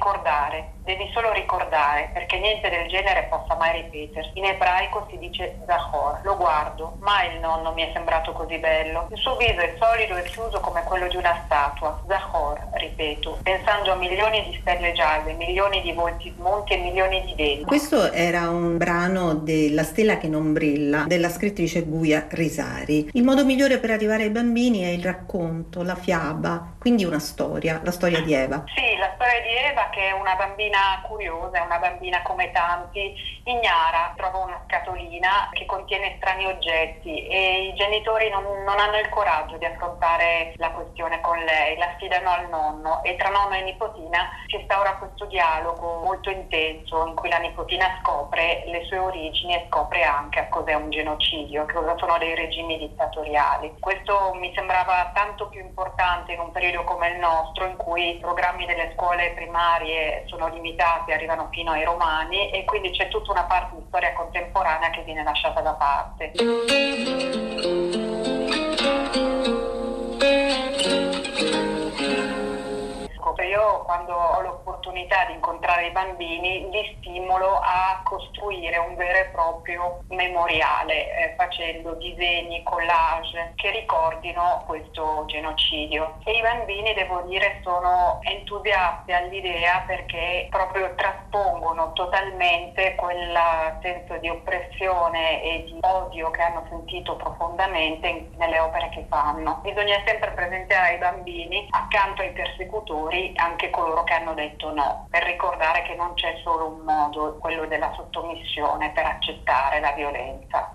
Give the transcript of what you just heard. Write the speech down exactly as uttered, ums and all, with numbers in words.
ricordare, devi solo ricordare, perché niente del genere possa mai ripetersi. In ebraico si dice Zachor. Lo guardo, mai il nonno mi è sembrato così bello. Il suo viso è solido e chiuso come quello di una statua. Zachor, ripeto, pensando a milioni di stelle gialle, milioni di volti smunti e milioni di denti. Questo era un brano della Stella che non brilla, della scrittrice Guia Risari. Il modo migliore per arrivare ai bambini è il racconto, la fiaba, quindi una storia, la storia di Eva. Sì, la storia di Eva, che è una bambina curiosa, è una bambina come tanti, ignara, trova una scatolina che contiene strani oggetti e i genitori non, non hanno il coraggio di affrontare la questione con lei, la affidano al nonno e tra nonno e nipotina si instaura questo dialogo molto intenso in cui la nipotina scopre le sue origini e scopre anche a cos'è un genocidio, cosa sono dei regimi dittatoriali. Questo mi sembrava tanto più importante in un periodo come il nostro, in cui i programmi delle scuole primarie sono limitati, arrivano fino ai romani e quindi c'è tutta una parte di storia contemporanea che viene lasciata da parte. Io quando ho l'opportunità di incontrare i bambini li stimolo a costruire un vero e proprio memoriale eh, facendo disegni, collage che ricordino questo genocidio e i bambini, devo dire, sono entusiasti all'idea perché proprio traspongono totalmente quel senso di oppressione e di odio che hanno sentito profondamente nelle opere che fanno. Bisogna sempre presentare ai bambini accanto ai persecutori anche coloro che hanno detto no, per ricordare che non c'è solo un modo, quello della sottomissione, per accettare la violenza.